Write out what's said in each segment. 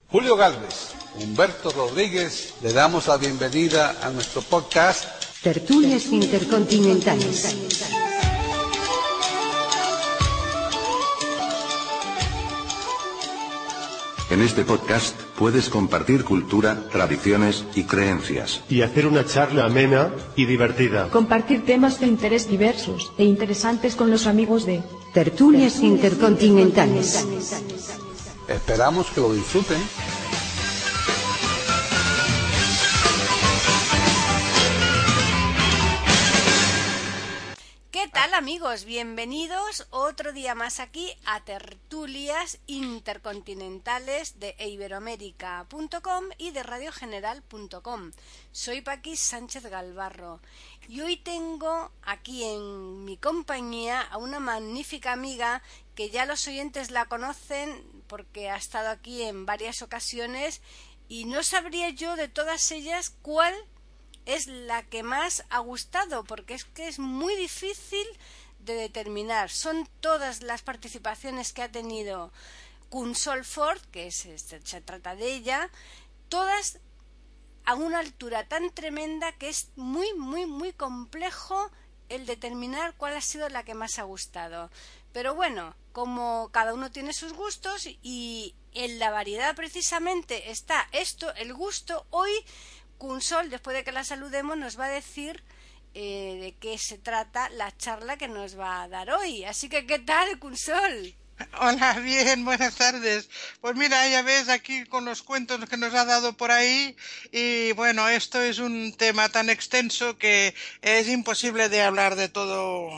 Julio Gálvez, Humberto Rodríguez, le damos la bienvenida a nuestro podcast Tertulias Intercontinentales. En este podcast puedes compartir cultura, tradiciones y creencias. Y hacer una charla amena y divertida. Compartir temas de interés diversos e interesantes con los amigos de Tertulias Intercontinentales. Esperamos que lo disfruten. ¿Qué tal, amigos? Bienvenidos otro día más aquí a Tertulias Intercontinentales de iberoamérica.com y de radiogeneral.com. Soy Paqui Sánchez Galvarro y hoy tengo aquí en mi compañía a una magnífica amiga que ya los oyentes la conocen porque ha estado aquí en varias ocasiones y no sabría yo de todas ellas cuál es la que más ha gustado, porque es que es muy difícil de determinar. Son todas las participaciones que ha tenido Consol Ford, se trata de ella, todas a una altura tan tremenda que es muy, muy, muy complejo el determinar cuál ha sido la que más ha gustado. Pero bueno, como cada uno tiene sus gustos y en la variedad precisamente está esto, el gusto. Hoy Consol, después de que la saludemos, nos va a decir de qué se trata la charla que nos va a dar hoy. Así que, ¿qué tal, Consol? Hola, bien, buenas tardes. Pues mira, ya ves aquí con los cuentos que nos ha dado por ahí y bueno, esto es un tema tan extenso que es imposible de hablar de todo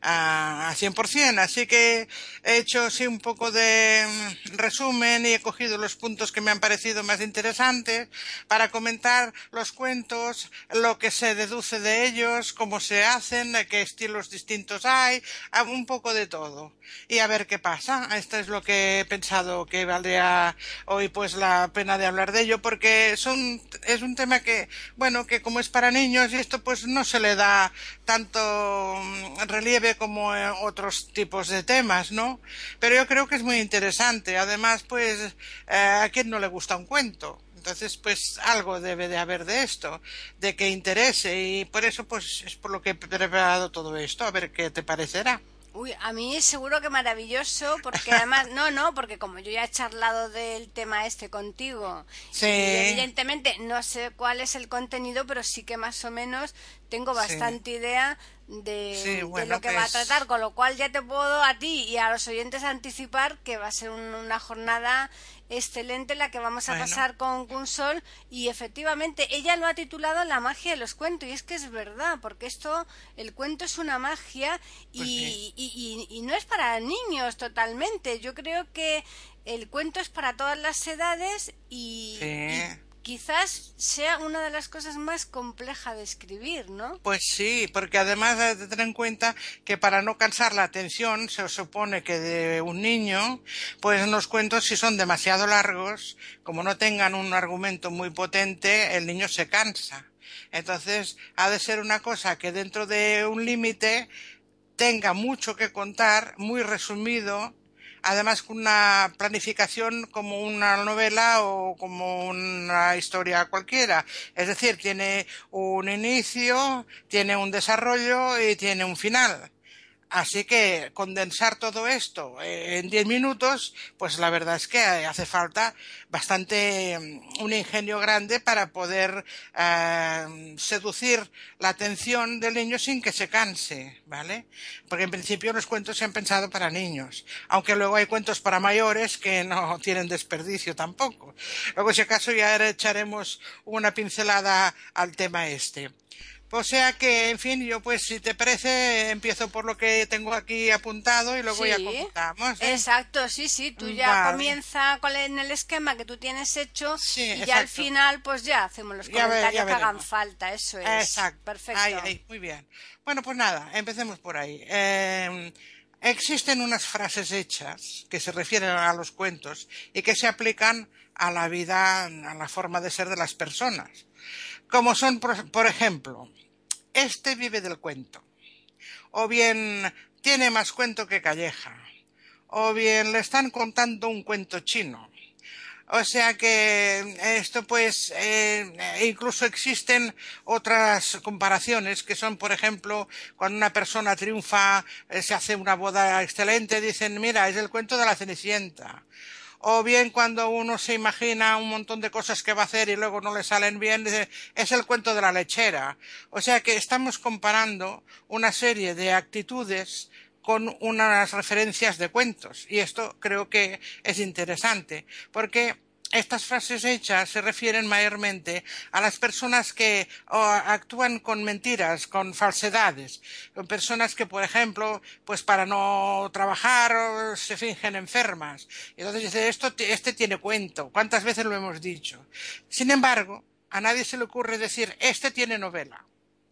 a 100%, así que he hecho sí un poco de resumen y he cogido los puntos que me han parecido más interesantes para comentar los cuentos, lo que se deduce de ellos, cómo se hacen, qué estilos distintos hay, un poco de todo y a ver qué pasa. Esto es lo que he pensado que valdría hoy pues la pena de hablar de ello, porque es un tema que, bueno, que como es para niños y esto pues no se le da tanto relieve como otros tipos de temas, ¿no? Pero yo creo que es muy interesante. Además, pues, ¿a quién no le gusta un cuento? Entonces, pues algo debe de haber de esto, de que interese, y por eso pues es por lo que he preparado todo esto, a ver qué te parecerá. Uy, a mí seguro que maravilloso, porque además, porque como yo ya he charlado del tema este contigo, sí. Y evidentemente no sé cuál es el contenido, pero sí que más o menos tengo bastante idea de lo que va a tratar, con lo cual ya te puedo a ti y a los oyentes anticipar que va a ser una jornada excelente la que vamos a pasar con Consol, y efectivamente ella lo ha titulado La magia de los cuentos, y es que es verdad, porque el cuento es una magia y no es para niños totalmente. Yo creo que el cuento es para todas las edades y quizás sea una de las cosas más complejas de escribir, ¿no? Pues sí, porque además hay que tener en cuenta que para no cansar la atención, se supone que de un niño, pues los cuentos si son demasiado largos, como no tengan un argumento muy potente, el niño se cansa. Entonces ha de ser una cosa que dentro de un límite tenga mucho que contar, muy resumido, además con una planificación como una novela o como una historia cualquiera. Es decir, tiene un inicio, tiene un desarrollo y tiene un final. Así que condensar todo esto en 10 minutos, pues la verdad es que hace falta un ingenio grande para poder seducir la atención del niño sin que se canse, ¿vale? Porque en principio los cuentos se han pensado para niños, aunque luego hay cuentos para mayores que no tienen desperdicio tampoco. Luego, si acaso, ya echaremos una pincelada al tema este. O sea que, en fin, yo pues si te parece empiezo por lo que tengo aquí apuntado y luego ya comentamos, ¿eh? Exacto, sí, tú ya comienza en el esquema que tú tienes hecho y ya al final pues ya hacemos los comentarios que hagan falta, eso es. Exacto. Perfecto. Ahí, muy bien. Bueno, pues nada, empecemos por ahí. Existen unas frases hechas que se refieren a los cuentos y que se aplican a la vida, a la forma de ser de las personas. Como son, por ejemplo, este vive del cuento, o bien tiene más cuento que calleja, o bien le están contando un cuento chino, O sea que esto pues incluso existen otras comparaciones que son, por ejemplo, cuando una persona triunfa, se hace una boda excelente, dicen, mira, es el cuento de la Cenicienta. O bien cuando uno se imagina un montón de cosas que va a hacer y luego no le salen bien, dice, es el cuento de la lechera. O sea que estamos comparando una serie de actitudes con unas referencias de cuentos. Y esto creo que es interesante, porque estas frases hechas se refieren mayormente a las personas que actúan con mentiras, con falsedades, con personas que, por ejemplo, pues para no trabajar se fingen enfermas. Y entonces dice, este tiene cuento. ¿Cuántas veces lo hemos dicho? Sin embargo, a nadie se le ocurre decir, este tiene novela.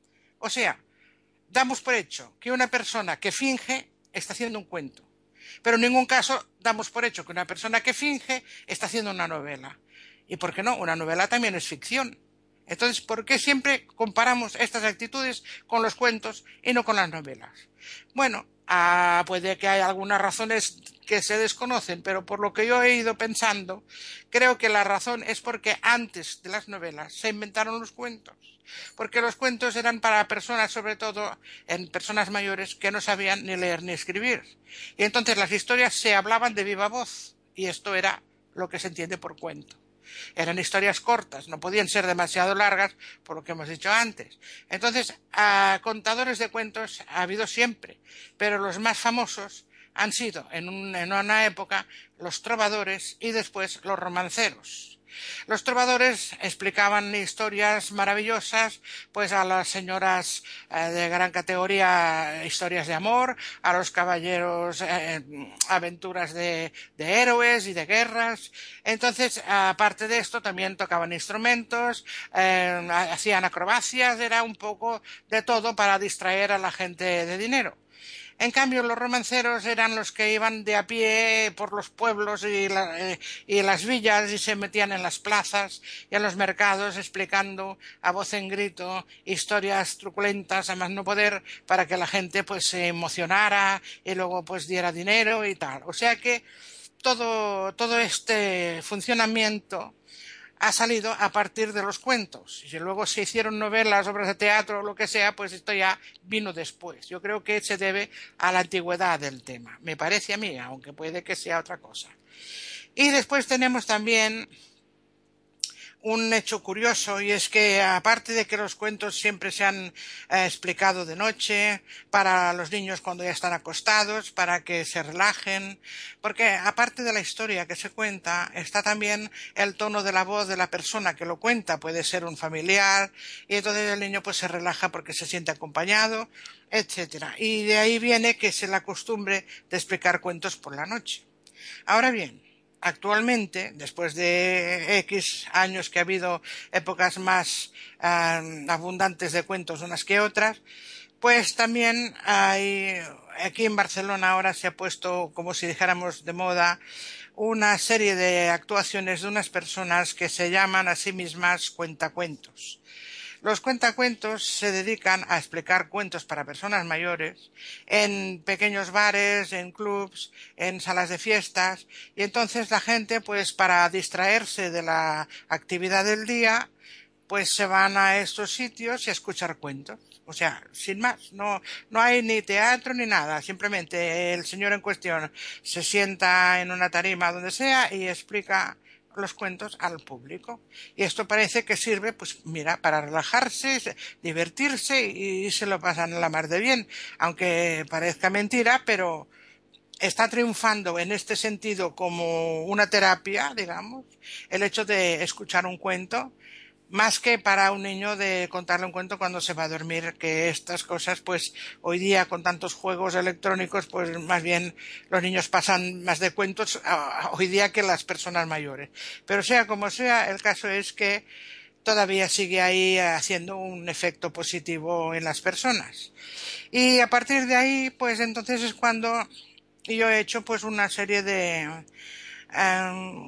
O sea, damos por hecho que una persona que finge está haciendo un cuento. Pero en ningún caso damos por hecho que una persona que finge está haciendo una novela. ¿Y por qué no? Una novela también es ficción. Entonces, ¿por qué siempre comparamos estas actitudes con los cuentos y no con las novelas? Bueno, puede que haya algunas razones que se desconocen, pero por lo que yo he ido pensando, creo que la razón es porque antes de las novelas se inventaron los cuentos. Porque los cuentos eran para personas, sobre todo en personas mayores, que no sabían ni leer ni escribir. Y entonces las historias se hablaban de viva voz, y esto era lo que se entiende por cuento. Eran historias cortas, no podían ser demasiado largas, por lo que hemos dicho antes. Entonces, contadores de cuentos ha habido siempre, pero los más famosos han sido, en una época, los trovadores y después los romanceros. Los trovadores explicaban historias maravillosas, pues a las señoras de gran categoría, historias de amor, a los caballeros, aventuras de héroes y de guerras. Entonces, aparte de esto, también tocaban instrumentos, hacían acrobacias, era un poco de todo para distraer a la gente de dinero. En cambio, los romanceros eran los que iban de a pie por los pueblos y las villas y se metían en las plazas y en los mercados explicando a voz en grito historias truculentas a más no poder para que la gente pues se emocionara y luego pues diera dinero y tal. O sea que todo este funcionamiento ha salido a partir de los cuentos. Y luego se hicieron novelas, obras de teatro o lo que sea, pues esto ya vino después. Yo creo que se debe a la antigüedad del tema. Me parece a mí, aunque puede que sea otra cosa. Y después tenemos también un hecho curioso, y es que aparte de que los cuentos siempre se han explicado de noche, para los niños cuando ya están acostados, para que se relajen, porque aparte de la historia que se cuenta, está también el tono de la voz de la persona que lo cuenta, puede ser un familiar, y entonces el niño pues se relaja porque se siente acompañado, etcétera. Y de ahí viene que es la costumbre de explicar cuentos por la noche. Ahora bien, actualmente, después de X años que ha habido épocas más abundantes de cuentos unas que otras, pues también aquí en Barcelona ahora se ha puesto, como si dijéramos de moda, una serie de actuaciones de unas personas que se llaman a sí mismas cuentacuentos. Los cuentacuentos se dedican a explicar cuentos para personas mayores en pequeños bares, en clubs, en salas de fiestas, y entonces la gente, pues para distraerse de la actividad del día, pues se van a estos sitios y a escuchar cuentos. O sea, sin más, no hay ni teatro ni nada, simplemente el señor en cuestión se sienta en una tarima donde sea y explica los cuentos al público. Y esto parece que sirve, pues mira, para relajarse, divertirse y se lo pasan a la mar de bien. Aunque parezca mentira, pero está triunfando en este sentido como una terapia, digamos, el hecho de escuchar un cuento, más que para un niño de contarle un cuento cuando se va a dormir, que estas cosas, pues hoy día con tantos juegos electrónicos, pues más bien los niños pasan más de cuentos hoy día que las personas mayores. Pero sea como sea, el caso es que todavía sigue ahí haciendo un efecto positivo en las personas. Y a partir de ahí, pues entonces es cuando yo he hecho pues una serie de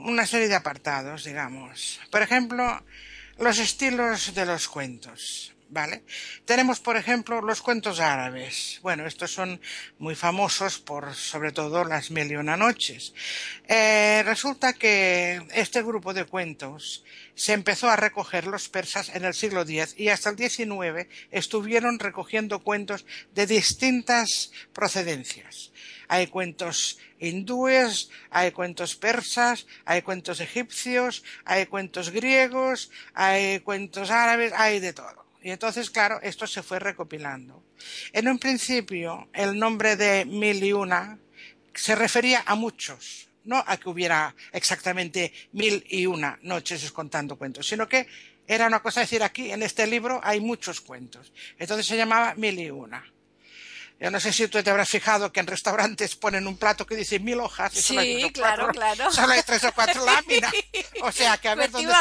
apartados, digamos. Por ejemplo, los estilos de los cuentos. ¿vale? Tenemos, por ejemplo, los cuentos árabes. Bueno, estos son muy famosos por, sobre todo, las Mil y una noches. Resulta que este grupo de cuentos se empezó a recoger los persas en el siglo X y hasta el XIX estuvieron recogiendo cuentos de distintas procedencias. Hay cuentos hindúes, hay cuentos persas, hay cuentos egipcios, hay cuentos griegos, hay cuentos árabes, hay de todo. Y entonces, claro, esto se fue recopilando. En un principio, el nombre de Mil y una se refería a muchos, no a que hubiera exactamente 1001 noches contando cuentos, sino que era una cosa decir, aquí en este libro hay muchos cuentos. Entonces se llamaba Mil y una. Yo no sé si tú te habrás fijado que en restaurantes ponen un plato que dice 1000 hojas. Y Sí, claro. Solo hay 3 o 4 láminas. O sea, que a ver dónde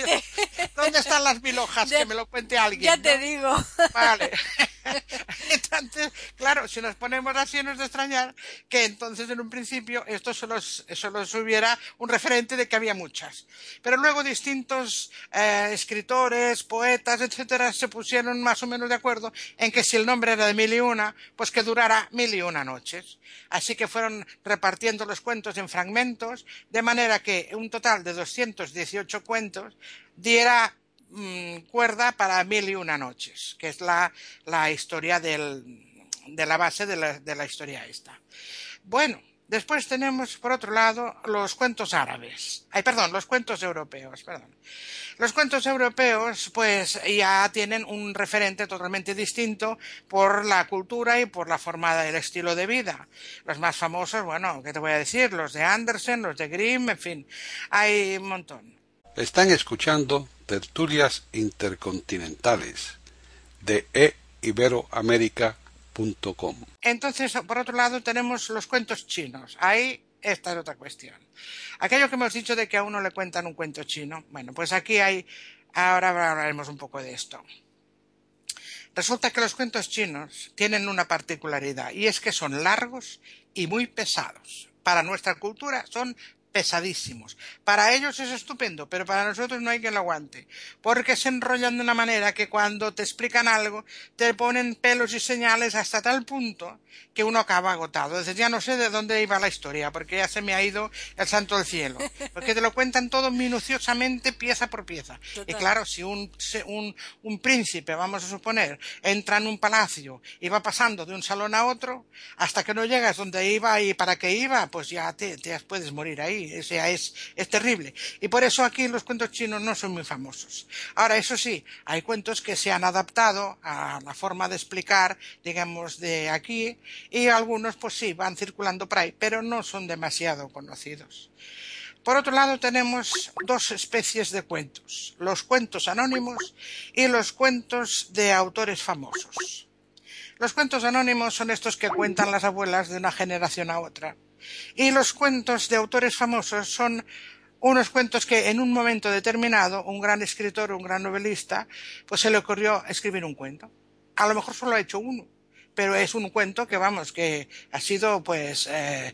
están las 1000 hojas, que me lo cuente alguien. Ya te digo. Vale. Entonces, claro, si nos ponemos así, no es de extrañar que entonces en un principio esto solo hubiera un referente de que había muchas. Pero luego distintos escritores, poetas, etcétera, se pusieron más o menos de acuerdo en que si el nombre era de 1001, pues que durara 1001 noches. Así que fueron repartiendo los cuentos en fragmentos, de manera que un total de 218 cuentos diera cuerda para 1001 noches, que es la historia de la base de la historia esta. Bueno, después tenemos, por otro lado, los cuentos árabes. Los cuentos europeos, Los cuentos europeos, pues, ya tienen un referente totalmente distinto por la cultura y por la forma del estilo de vida. Los más famosos, bueno, ¿qué te voy a decir? Los de Andersen, los de Grimm, en fin, hay un montón. Están escuchando Tertulias Intercontinentales de iberoamerica.com. Entonces, por otro lado, tenemos los cuentos chinos. Ahí, esta es otra cuestión. Aquello que hemos dicho de que a uno le cuentan un cuento chino. Bueno, pues aquí ahora hablaremos un poco de esto. Resulta que los cuentos chinos tienen una particularidad, y es que son largos y muy pesados. Para nuestra cultura son pesadísimos. Para ellos es estupendo, pero para nosotros no hay quien lo aguante, porque se enrollan de una manera que cuando te explican algo te ponen pelos y señales hasta tal punto que uno acaba agotado. Entonces ya no sé de dónde iba la historia, porque ya se me ha ido el santo del cielo, porque te lo cuentan todo minuciosamente, pieza por pieza. Total. Y claro, si un príncipe, vamos a suponer, entra en un palacio y va pasando de un salón a otro, hasta que no llegas donde iba y para qué iba, pues ya te puedes morir ahí. O sea, es terrible. Y por eso aquí los cuentos chinos no son muy famosos. Ahora, eso sí, hay cuentos que se han adaptado a la forma de explicar, digamos, de aquí, y algunos, pues sí, van circulando por ahí, pero no son demasiado conocidos. Por otro lado, tenemos dos especies de cuentos: los cuentos anónimos y los cuentos de autores famosos. Los cuentos anónimos son estos que cuentan las abuelas de una generación a otra. Y los cuentos de autores famosos son unos cuentos que en un momento determinado un gran escritor, un gran novelista, pues se le ocurrió escribir un cuento. A lo mejor solo ha hecho uno, pero es un cuento que, vamos, que ha sido pues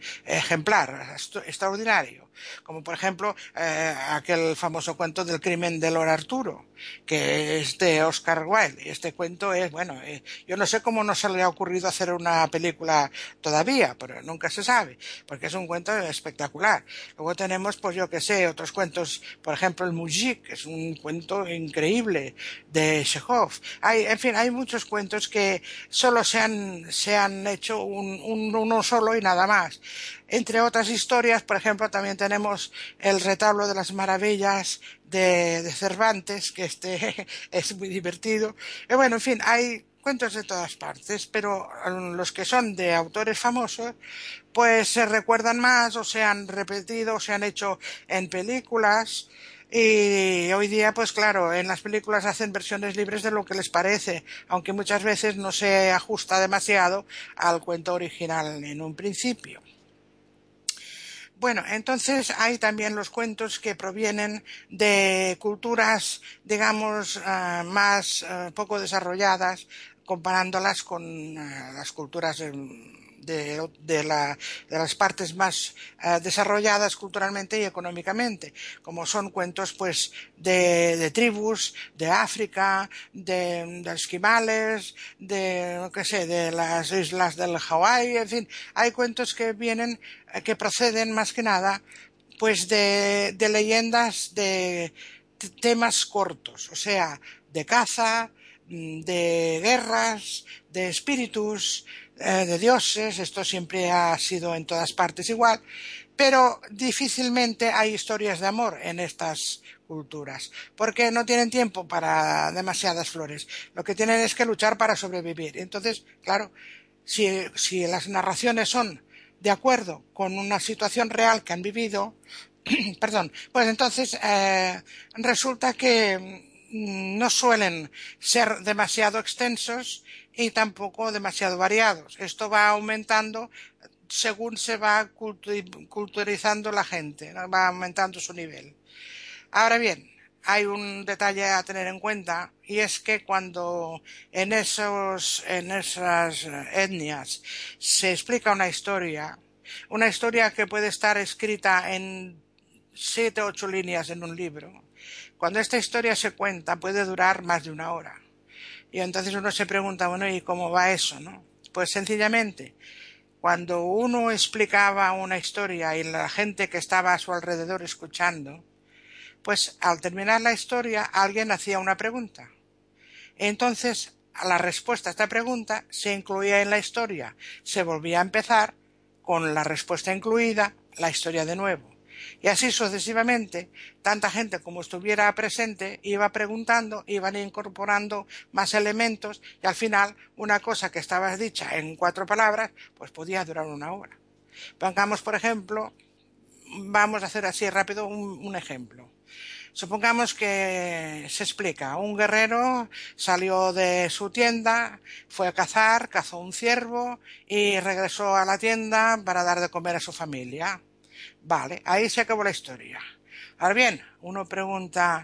ejemplar, extraordinario. Como por ejemplo aquel famoso cuento del crimen de Lord Arturo, que es de Oscar Wilde. Este cuento es, bueno, yo no sé cómo no se le ha ocurrido hacer una película todavía, pero nunca se sabe, porque es un cuento espectacular. Luego tenemos, pues yo que sé, otros cuentos, por ejemplo el Mujik, que es un cuento increíble de Chekhov. En fin, hay muchos cuentos que solo se han hecho uno solo y nada más. Entre otras historias, por ejemplo, también tenemos el retablo de las maravillas de Cervantes, que es muy divertido. Y bueno, en fin, hay cuentos de todas partes, pero los que son de autores famosos, pues se recuerdan más, o se han repetido, o se han hecho en películas. Y hoy día, pues claro, en las películas hacen versiones libres de lo que les parece, aunque muchas veces no se ajusta demasiado al cuento original en un principio. Bueno, entonces hay también los cuentos que provienen de culturas, digamos, más poco desarrolladas, comparándolas con las culturas de las partes más desarrolladas culturalmente y económicamente, como son cuentos pues de tribus, de África, de esquimales, de las islas del Hawái, en fin, hay cuentos que proceden más que nada pues de leyendas de temas cortos, o sea, de caza, de guerras, de espíritus, de dioses. Esto siempre ha sido en todas partes igual, pero difícilmente hay historias de amor en estas culturas, porque no tienen tiempo para demasiadas flores. Lo que tienen es que luchar para sobrevivir. Entonces, claro, si las narraciones son de acuerdo con una situación real que han vivido, perdón, pues entonces resulta que no suelen ser demasiado extensos y tampoco demasiado variados. Esto va aumentando según se va culturizando la gente, ¿no? Va aumentando su nivel. Ahora bien, hay un detalle a tener en cuenta, y es que cuando en esas etnias se explica una historia que puede estar escrita en 7 o 8 líneas en un libro, cuando esta historia se cuenta puede durar más de 1 hora. Y entonces uno se pregunta, bueno, ¿y cómo va eso, no? Pues sencillamente, cuando uno explicaba una historia y la gente que estaba a su alrededor escuchando, pues al terminar la historia alguien hacía una pregunta. Entonces, la respuesta a esta pregunta se incluía en la historia. Se volvía a empezar con la respuesta incluida, la historia de nuevo. Y así sucesivamente, tanta gente como estuviera presente iba preguntando, iban incorporando más elementos, y al final una cosa que estaba dicha en 4 palabras, pues podía durar 1 hora. Pongamos, por ejemplo, vamos a hacer así rápido un ejemplo. Supongamos que se explica, un guerrero salió de su tienda, fue a cazar, cazó un ciervo y regresó a la tienda para dar de comer a su familia. Vale, ahí se acabó la historia. Ahora bien, uno pregunta,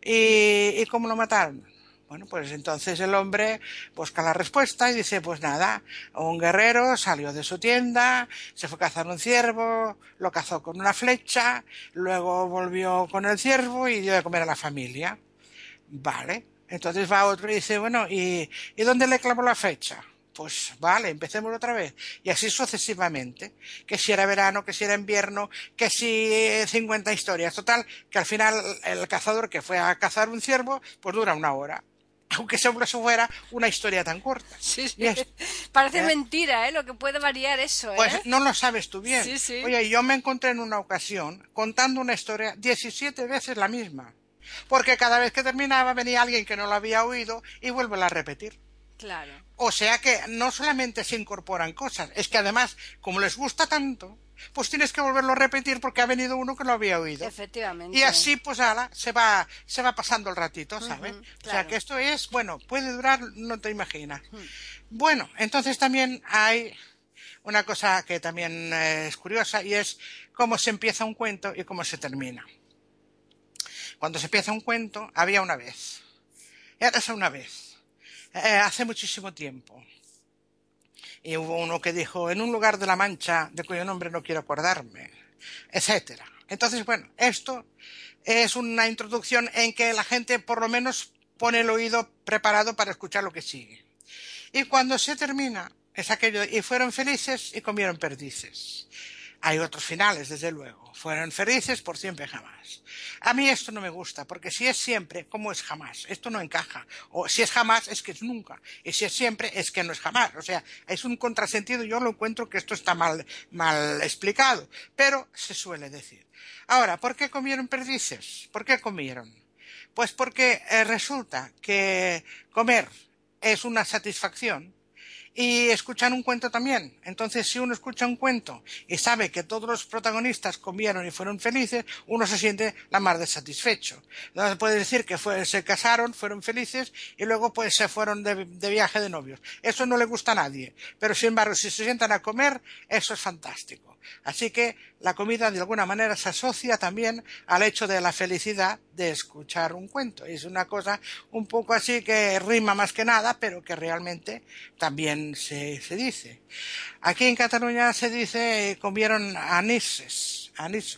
¿y cómo lo mataron? Bueno, pues entonces el hombre busca la respuesta y dice, pues nada, un guerrero salió de su tienda, se fue a cazar un ciervo, lo cazó con una flecha, luego volvió con el ciervo y dio de comer a la familia. Vale, entonces va otro y dice, bueno, ¿y dónde le clavó la flecha? Pues vale, empecemos otra vez. Y así sucesivamente. Que si era verano, que si era invierno, que si 50 historias. Total, que al final el cazador que fue a cazar un ciervo, pues dura 1 hora. Aunque seguro fuera una historia tan corta. Sí. Parece mentira, lo que puede variar eso, Pues no lo sabes tú bien. Sí. Oye, yo me encontré en una ocasión contando una historia 17 veces la misma. Porque cada vez que terminaba venía alguien que no lo había oído y vuelve a repetir. Claro. O sea que no solamente se incorporan cosas, es que además, como les gusta tanto, pues tienes que volverlo a repetir porque ha venido uno que lo había oído. Efectivamente. Y así, pues ahora se va pasando el ratito, ¿sabes? Claro. O sea que esto es, bueno, puede durar, no te imaginas. Bueno, entonces también hay una cosa que también es curiosa, y es cómo se empieza un cuento y cómo se termina. Cuando se empieza un cuento, había una vez. Érase una vez. Hace muchísimo tiempo. Y hubo uno que dijo, en un lugar de la Mancha, de cuyo nombre no quiero acordarme, etcétera. Entonces, bueno, esto es una introducción en que la gente por lo menos pone el oído preparado para escuchar lo que sigue. Y cuando se termina, es aquello, y fueron felices y comieron perdices. Hay otros finales, desde luego. Fueron felices por siempre jamás. A mí esto no me gusta, porque si es siempre, ¿cómo es jamás? Esto no encaja. O si es jamás, es que es nunca. Y si es siempre, es que no es jamás. O sea, es un contrasentido. Yo lo encuentro que esto está mal explicado. Pero se suele decir. Ahora, ¿por qué comieron perdices? ¿Por qué comieron? Pues porque resulta que comer es una satisfacción. Y escuchan un cuento también. Entonces, si uno escucha un cuento y sabe que todos los protagonistas comieron y fueron felices, uno se siente la más de satisfecho. Entonces, puede decir que se casaron, fueron felices y luego pues se fueron de viaje de novios. Eso no le gusta a nadie. Pero, sin embargo, si se sientan a comer, eso es fantástico. Así que la comida de alguna manera se asocia también al hecho de la felicidad de escuchar un cuento. Es una cosa un poco así que rima más que nada, pero que realmente también se dice. Aquí en Cataluña se dice comieron anisos,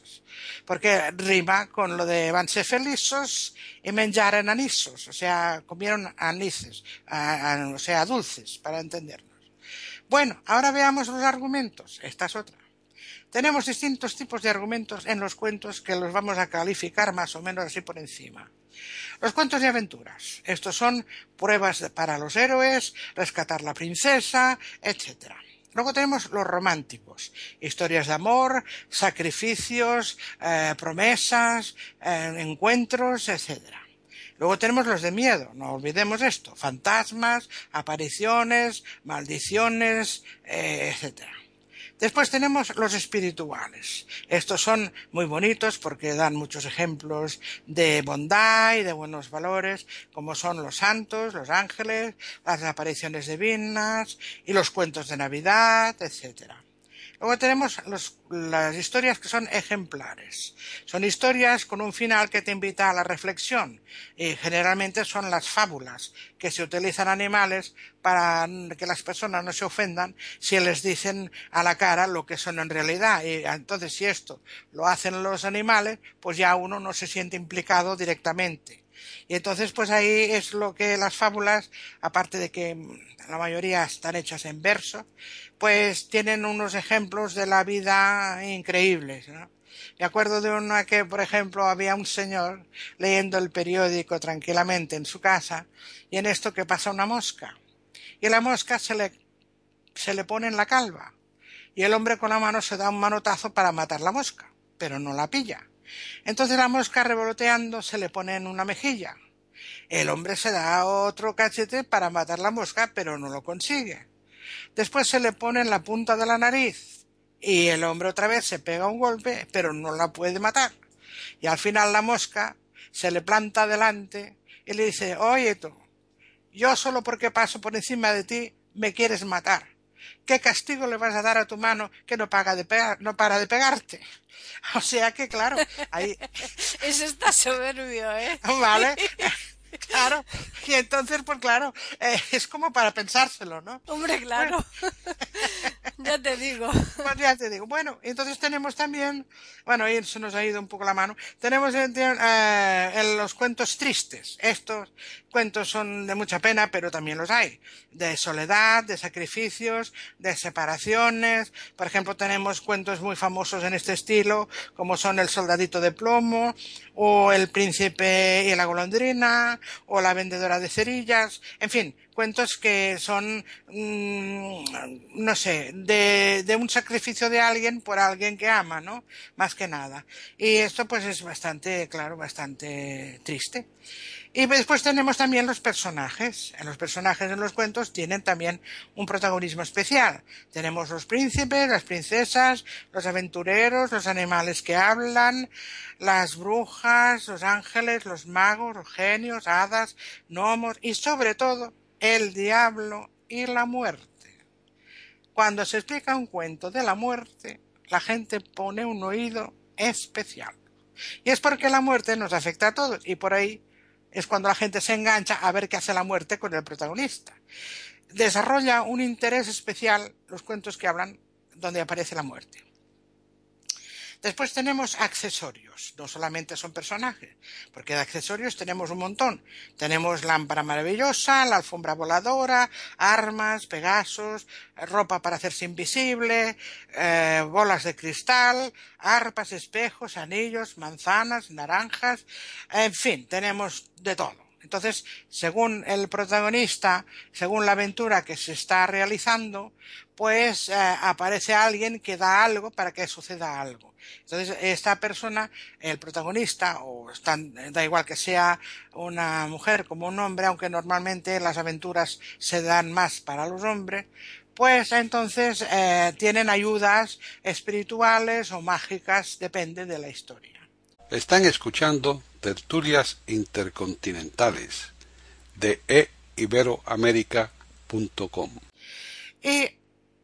porque rima con lo de van ser feliços y menjaren anisos, o sea, comieron anises, o sea, dulces, para entendernos. Bueno, ahora veamos los argumentos. Esta es otra. Tenemos distintos tipos de argumentos en los cuentos que los vamos a calificar más o menos así por encima. Los cuentos de aventuras. Estos son pruebas para los héroes, rescatar la princesa, etc. Luego tenemos los románticos. Historias de amor, sacrificios, promesas, encuentros, etc. Luego tenemos los de miedo, no olvidemos esto. Fantasmas, apariciones, maldiciones, etc. Después tenemos los espirituales. Estos son muy bonitos porque dan muchos ejemplos de bondad y de buenos valores, como son los santos, los ángeles, las apariciones divinas y los cuentos de Navidad, etcétera. Luego tenemos las historias que son ejemplares. Son historias con un final que te invita a la reflexión y generalmente son las fábulas, que se utilizan animales para que las personas no se ofendan si les dicen a la cara lo que son en realidad. Y entonces si esto lo hacen los animales, pues ya uno no se siente implicado directamente. Y entonces pues ahí es lo que las fábulas, aparte de que la mayoría están hechas en verso, pues tienen unos ejemplos de la vida increíbles, ¿no? Me acuerdo de una que, por ejemplo, había un señor leyendo el periódico tranquilamente en su casa y en esto que pasa una mosca. Y la mosca se le pone en la calva y el hombre con la mano se da un manotazo para matar la mosca, pero no la pilla. Entonces la mosca, revoloteando, se le pone en una mejilla. El hombre se da otro cachete para matar la mosca, pero no lo consigue. Después se le pone en la punta de la nariz y el hombre otra vez se pega un golpe, pero no la puede matar. Y al final la mosca se le planta delante y le dice: oye tú, yo solo porque paso por encima de ti me quieres matar. ¿Qué castigo le vas a dar a tu mano que no para de pegarte? O sea que, claro, ahí... Eso está soberbio, ¿eh? Vale, claro. Y entonces, pues claro, es como para pensárselo, ¿no? Hombre, claro. Bueno. Ya te digo. Pues ya te digo. Bueno, entonces tenemos también, bueno, ahí se nos ha ido un poco la mano, tenemos en los cuentos tristes. Estos cuentos son de mucha pena, pero también los hay. De soledad, de sacrificios, de separaciones. Por ejemplo, tenemos cuentos muy famosos en este estilo, como son El soldadito de plomo, o El príncipe y la golondrina, o La vendedora de cerillas. En fin, cuentos que son, no sé, de un sacrificio de alguien por alguien que ama, ¿no? Más que nada. Y esto pues es bastante, claro, bastante triste. Y después tenemos también los personajes. Los personajes en los cuentos tienen también un protagonismo especial. Tenemos los príncipes, las princesas, los aventureros, los animales que hablan, las brujas, los ángeles, los magos, los genios, hadas, gnomos y sobre todo el diablo y la muerte. Cuando se explica un cuento de la muerte, la gente pone un oído especial. Y es porque la muerte nos afecta a todos y por ahí es cuando la gente se engancha a ver qué hace la muerte con el protagonista. Desarrolla un interés especial los cuentos que hablan donde aparece la muerte. Después tenemos accesorios, no solamente son personajes, porque de accesorios tenemos un montón. Tenemos lámpara maravillosa, la alfombra voladora, armas, pegasos, ropa para hacerse invisible, bolas de cristal, arpas, espejos, anillos, manzanas, naranjas, en fin, tenemos de todo. Entonces, según el protagonista, según la aventura que se está realizando, pues aparece alguien que da algo para que suceda algo. Entonces, esta persona, el protagonista, da igual que sea una mujer como un hombre, aunque normalmente las aventuras se dan más para los hombres, pues entonces tienen ayudas espirituales o mágicas, depende de la historia. Están escuchando Tertulias Intercontinentales de eiberoamerica.com. Y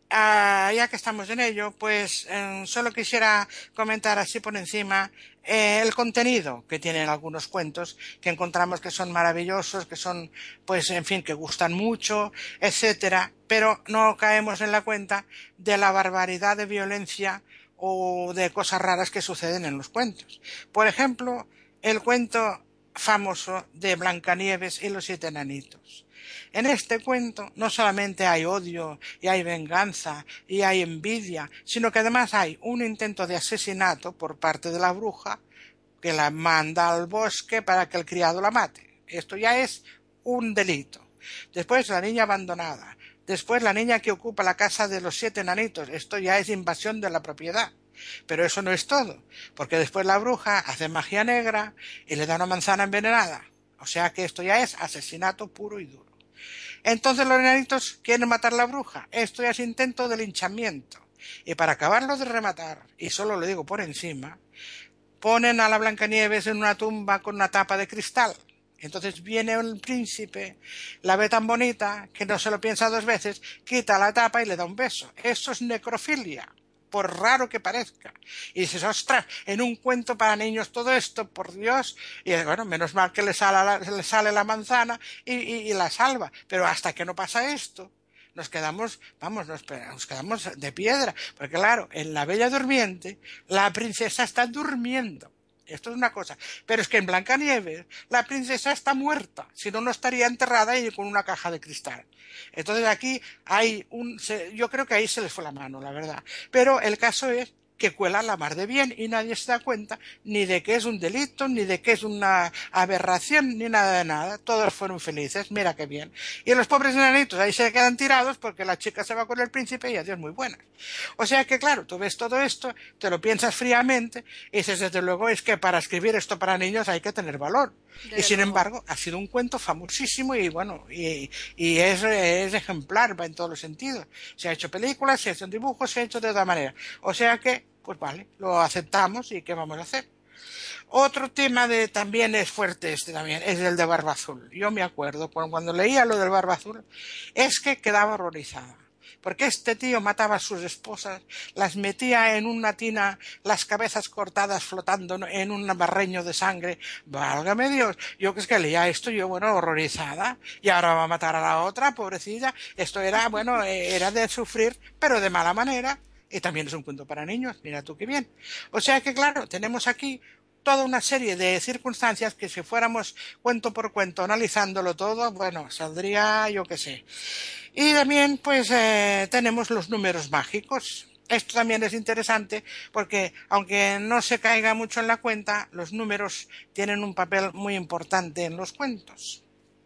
ya que estamos en ello, pues solo quisiera comentar así por encima el contenido que tienen algunos cuentos que encontramos que son maravillosos, que son, pues, en fin, que gustan mucho, etcétera, pero no caemos en la cuenta de la barbaridad de violencia o de cosas raras que suceden en los cuentos. Por ejemplo, el cuento famoso de Blancanieves y los 7 enanitos. En este cuento no solamente hay odio y hay venganza y hay envidia, sino que además hay un intento de asesinato por parte de la bruja que la manda al bosque para que el criado la mate. Esto ya es un delito. Después la niña abandonada. Después la niña que ocupa la casa de los 7 enanitos. Esto ya es invasión de la propiedad. Pero eso no es todo, porque después la bruja hace magia negra y le da una manzana envenenada. O sea que esto ya es asesinato puro y duro. Entonces los enanitos quieren matar a la bruja. Esto ya es intento de linchamiento. Y para acabarlo de rematar, y solo lo digo por encima, ponen a la Blancanieves en una tumba con una tapa de cristal. Entonces viene el príncipe, la ve tan bonita que no se lo piensa 2 veces, quita la tapa y le da un beso. Eso es necrofilia, por raro que parezca. Y dices, ostras, en un cuento para niños todo esto, por Dios. Y bueno, menos mal que le sale la manzana y la salva. Pero hasta que no pasa esto, nos quedamos de piedra. Porque claro, en La Bella Durmiente, la princesa está durmiendo. Esto es una cosa. Pero es que en Blancanieves la princesa está muerta. Si no, no estaría enterrada y con una caja de cristal. Entonces aquí yo creo que ahí se les fue la mano, la verdad. Pero el caso es que cuela la mar de bien y nadie se da cuenta ni de que es un delito, ni de que es una aberración, ni nada de nada. Todos fueron felices, mira qué bien. Y los pobres enanitos ahí se quedan tirados porque la chica se va con el príncipe y adiós muy buenas. O sea que claro, tú ves todo esto, te lo piensas fríamente y dices, desde luego es que para escribir esto para niños hay que tener valor. Y sin embargo, ha sido un cuento famosísimo y bueno, y es ejemplar en todos los sentidos. Se ha hecho películas, se ha hecho dibujos, se ha hecho de otra manera. O sea que, pues vale, lo aceptamos y ¿qué vamos a hacer? Otro tema también es fuerte también, es el de Barba Azul. Yo me acuerdo, cuando leía lo del Barba Azul, es que quedaba horrorizada. Porque este tío mataba a sus esposas, las metía en una tina, las cabezas cortadas flotando en un barreño de sangre. Válgame Dios, yo que es que leía esto, yo bueno, horrorizada, y ahora va a matar a la otra, pobrecilla. Esto era, bueno, era de sufrir, pero de mala manera, y también es un cuento para niños, mira tú qué bien. O sea que claro, tenemos aquí toda una serie de circunstancias que si fuéramos cuento por cuento analizándolo todo, bueno, saldría yo qué sé. Y también pues tenemos los números mágicos. Esto también es interesante porque aunque no se caiga mucho en la cuenta, los números tienen un papel muy importante en los cuentos.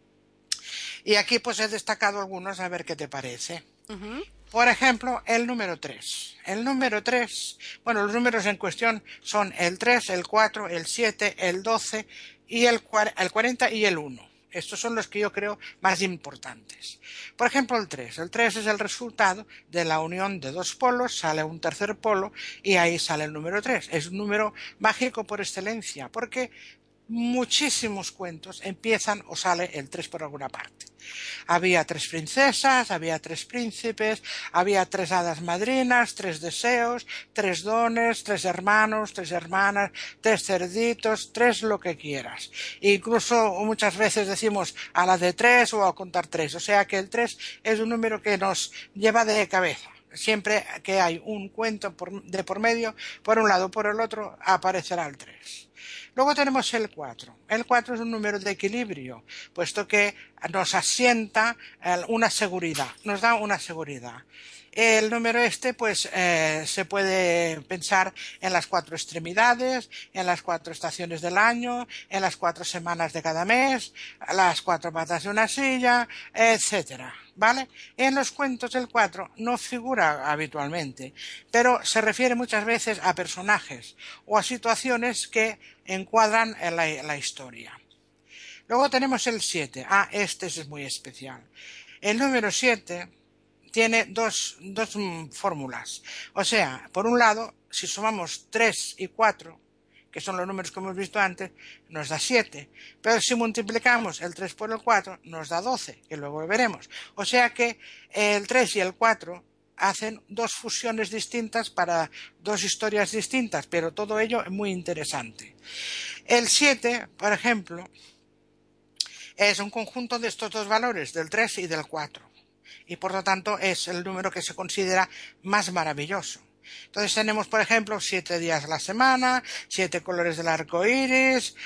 Y aquí pues he destacado algunos a ver qué te parece. Uh-huh. Por ejemplo, el número 3. El número 3, bueno, los números en cuestión son el 3, el 4, el 7, el 12 y el 40 y el 1. Estos son los que yo creo más importantes. Por ejemplo, el 3. El 3 es el resultado de la unión de 2 polos, sale un tercer polo y ahí sale el número 3. Es un número mágico por excelencia, porque muchísimos cuentos empiezan o sale el 3 por alguna parte. Había 3 princesas, había 3 príncipes, había 3 hadas madrinas, 3 deseos, 3 dones, 3 hermanos, 3 hermanas, 3 cerditos, 3 lo que quieras. Incluso muchas veces decimos a la de 3 o a contar 3. O sea que el 3 es un número que nos lleva de cabeza. Siempre que hay un cuento de por medio, por un lado o por el otro, aparecerá el 3. Luego tenemos el 4. El 4 es un número de equilibrio, puesto que nos asienta una seguridad, nos da una seguridad. El número pues se puede pensar en las 4 extremidades, en las 4 estaciones del año, en las 4 semanas de cada mes, las 4 patas de una silla, etcétera, ¿vale? En los cuentos el 4 no figura habitualmente, pero se refiere muchas veces a personajes o a situaciones que encuadran en la historia. Luego tenemos el 7. Este es muy especial. El número 7 tiene dos fórmulas. O sea, por un lado, si sumamos 3 y 4, que son los números que hemos visto antes, nos da 7. Pero si multiplicamos el 3 por el 4, nos da 12, que luego veremos. O sea que el 3 y el 4 hacen dos fusiones distintas para dos historias distintas, pero todo ello es muy interesante. El 7, por ejemplo, es un conjunto de estos dos valores, del 3 y del 4, y por lo tanto es el número que se considera más maravilloso. Entonces tenemos, por ejemplo, 7 días a la semana, 7 colores del arco iris,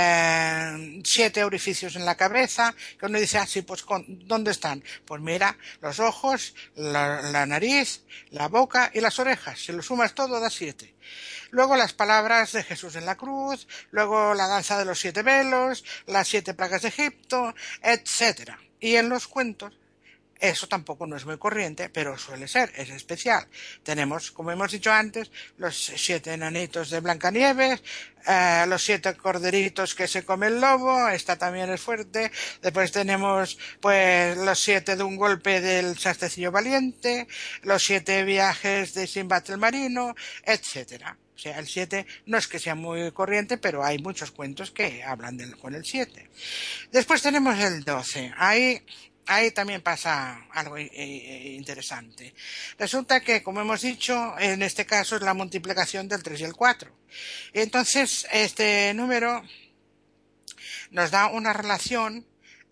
7 orificios en la cabeza, que uno dice, sí, pues ¿dónde están? Pues mira, los ojos, la nariz, la boca y las orejas. Si lo sumas todo, da 7. Luego las palabras de Jesús en la cruz, luego la danza de los 7 velos, las 7 plagas de Egipto, etcétera. Y en los cuentos, eso tampoco no es muy corriente, pero suele ser, es especial. Tenemos, como hemos dicho antes, los 7 enanitos de Blancanieves, los 7 corderitos que se come el lobo, esta también es fuerte. Después tenemos, pues, los 7 de un golpe del Sastecillo Valiente, los 7 viajes de Sinbad el Marino, etcétera. O sea, el 7 no es que sea muy corriente, pero hay muchos cuentos que hablan con el 7. Después tenemos el 12. Ahí también pasa algo interesante. Resulta que, como hemos dicho, en este caso es la multiplicación del 3 y el 4. Entonces, este número nos da una relación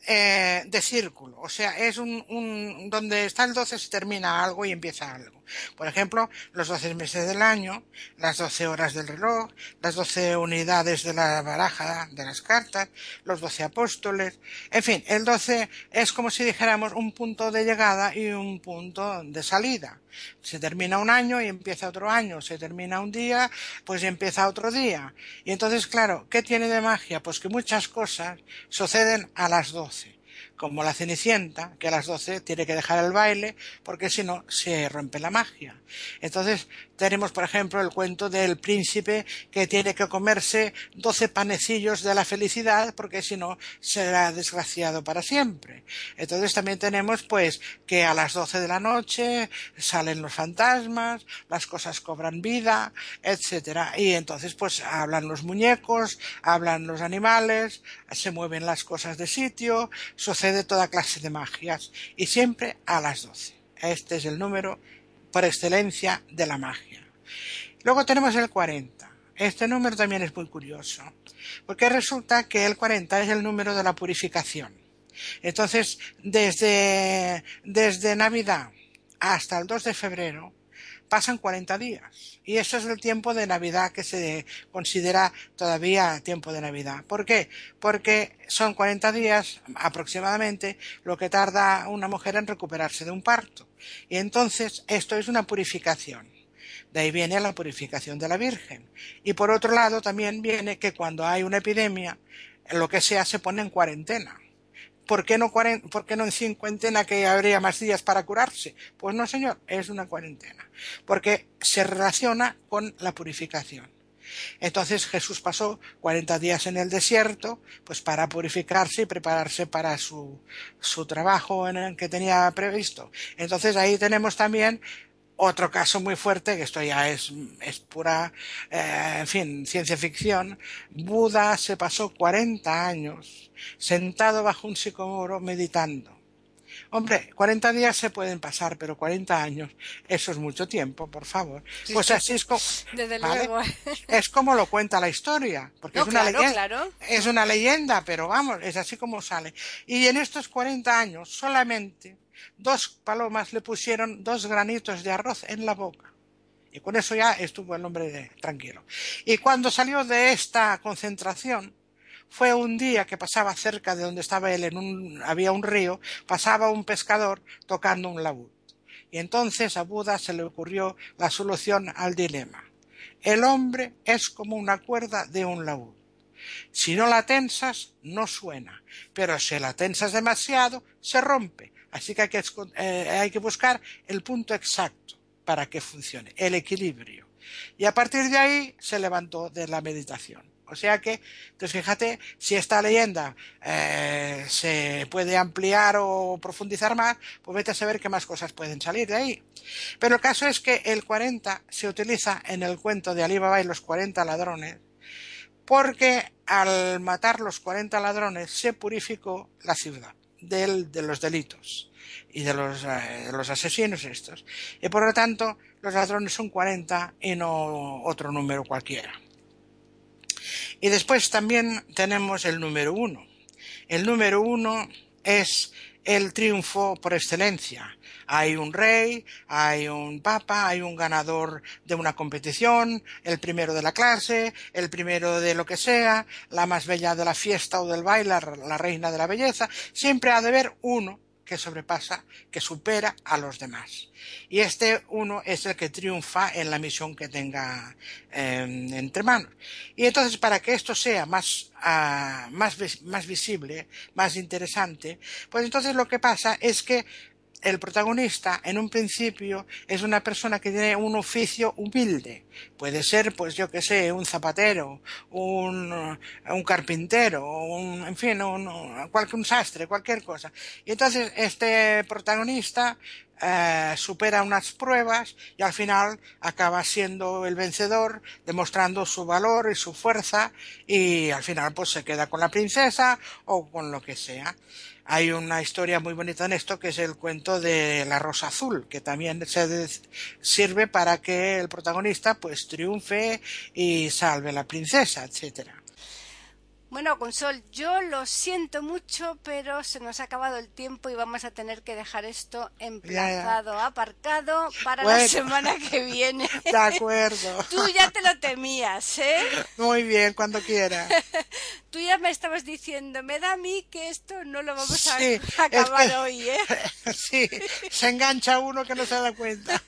de círculo. O sea, es donde está el 12 se termina algo y empieza algo. Por ejemplo, los 12 meses del año, las 12 horas del reloj, las 12 unidades de la baraja de las cartas, los 12 apóstoles. En fin, el 12 es como si dijéramos un punto de llegada y un punto de salida. Se termina un año y empieza otro año. Se termina un día, pues empieza otro día. Y entonces, claro, ¿qué tiene de magia? Pues que muchas cosas suceden a las 12. Como la Cenicienta, que a las 12 tiene que dejar el baile, porque si no se rompe la magia. Entonces tenemos, por ejemplo, el cuento del príncipe que tiene que comerse 12 panecillos de la felicidad, porque si no será desgraciado para siempre. Entonces también tenemos, pues, que a las 12 de la noche salen los fantasmas, las cosas cobran vida, etcétera. Y entonces, pues, hablan los muñecos, hablan los animales, se mueven las cosas de sitio, sucede toda clase de magias, y siempre a las 12. Este es el número por excelencia de la magia. Luego tenemos el 40. Este número también es muy curioso, porque resulta que el 40 es el número de la purificación. Entonces, desde Navidad hasta el 2 de febrero, pasan 40 días. Y eso es el tiempo de Navidad que se considera todavía tiempo de Navidad. ¿Por qué? Porque son 40 días aproximadamente lo que tarda una mujer en recuperarse de un parto. Y entonces esto es una purificación. De ahí viene la purificación de la Virgen. Y por otro lado también viene que cuando hay una epidemia, lo que sea se pone en cuarentena. ¿Por qué no en cincuentena, que habría más días para curarse? Pues no, señor, es una cuarentena, porque se relaciona con la purificación. Entonces Jesús pasó 40 días en el desierto, pues para purificarse y prepararse para su trabajo en el que tenía previsto. Entonces ahí tenemos también otro caso muy fuerte, que esto ya es pura, en fin, ciencia ficción. Buda se pasó 40 años sentado bajo un sicómoro meditando. Hombre, 40 días se pueden pasar, pero 40 años, eso es mucho tiempo, por favor. Sí, pues así es como, desde ¿vale? luego. Es como lo cuenta la historia, porque No, es una leyenda. Claro. Es una leyenda, pero vamos, es así como sale. Y en estos 40 años solamente 2 palomas le pusieron 2 granitos de arroz en la boca. Y con eso ya estuvo el hombre tranquilo. Y cuando salió de esta concentración, fue un día que pasaba cerca de donde estaba él, había un río, pasaba un pescador tocando un laúd. Y entonces a Buda se le ocurrió la solución al dilema. El hombre es como una cuerda de un laúd. Si no la tensas, no suena, pero si la tensas demasiado, se rompe. Así que hay que buscar el punto exacto para que funcione, el equilibrio. Y a partir de ahí se levantó de la meditación. O sea que, entonces fíjate, si esta leyenda se puede ampliar o profundizar más, pues vete a saber qué más cosas pueden salir de ahí. Pero el caso es que el 40 se utiliza en el cuento de Alí Baba y los 40 ladrones, porque al matar los 40 ladrones se purificó la ciudad. de los delitos y de los asesinos estos. Y por lo tanto, los ladrones son 40 y no otro número cualquiera. Y después también tenemos el número 1. El número 1 es el triunfo por excelencia. Hay un rey, hay un papa, hay un ganador de una competición, el primero de la clase, el primero de lo que sea, la más bella de la fiesta o del baile, la reina de la belleza. Siempre ha de haber uno que sobrepasa, que supera a los demás. Y este uno es el que triunfa en la misión que tenga entre manos. Y entonces, para que esto sea más visible, más interesante, pues entonces lo que pasa es que el protagonista, en un principio, es una persona que tiene un oficio humilde. Puede ser, pues yo que sé, un zapatero, un carpintero, un sastre, cualquier cosa. Y entonces este protagonista supera unas pruebas y al final acaba siendo el vencedor, demostrando su valor y su fuerza, y al final pues se queda con la princesa o con lo que sea. Hay una historia muy bonita en esto, que es el cuento de la rosa azul, que también sirve para que el protagonista pues triunfe y salve a la princesa, etcétera. Bueno, Consol, yo lo siento mucho, pero se nos ha acabado el tiempo y vamos a tener que dejar esto emplazado, aparcado para la semana que viene. De acuerdo. Tú ya te lo temías, ¿eh? Muy bien, cuando quiera. Tú ya me estabas diciendo, me da a mí que esto no lo vamos a acabar hoy, ¿eh? Sí, se engancha uno que no se da cuenta.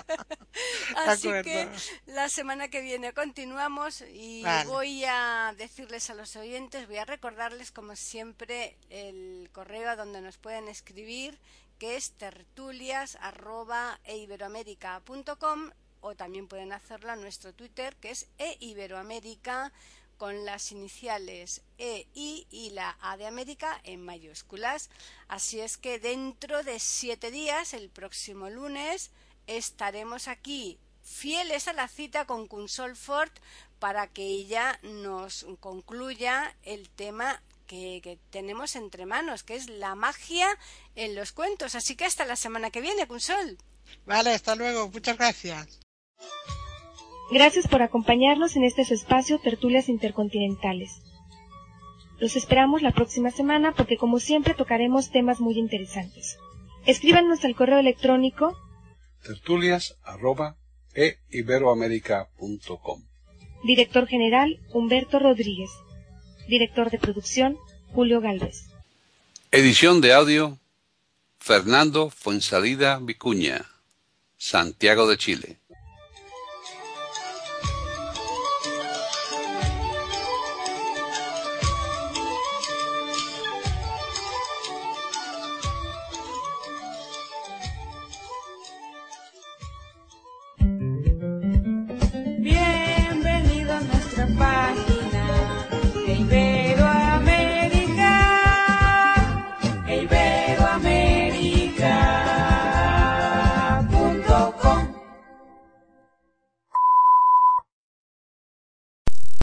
Así que la semana que viene continuamos y voy a decirles a los oyentes, voy a recordarles como siempre el correo a donde nos pueden escribir, que es tertulias@eiberoamerica.com, o también pueden hacerlo en nuestro Twitter, que es eiberoamerica, con las iniciales EI y la A de América en mayúsculas. Así es que dentro de 7 días, el próximo lunes, estaremos aquí fieles a la cita con Consol Fort para que ella nos concluya el tema que tenemos entre manos, que es la magia en los cuentos. Así que hasta la semana que viene, Consol. Vale, hasta luego. Muchas gracias. Gracias por acompañarnos en este su espacio Tertulias Intercontinentales. Los esperamos la próxima semana porque, como siempre, tocaremos temas muy interesantes. Escríbanos al correo electrónico tertulias@eiberoamerica.com. Director General Humberto Rodríguez. Director de Producción Julio Gálvez. Edición de audio Fernando Fuensalida Vicuña, Santiago de Chile.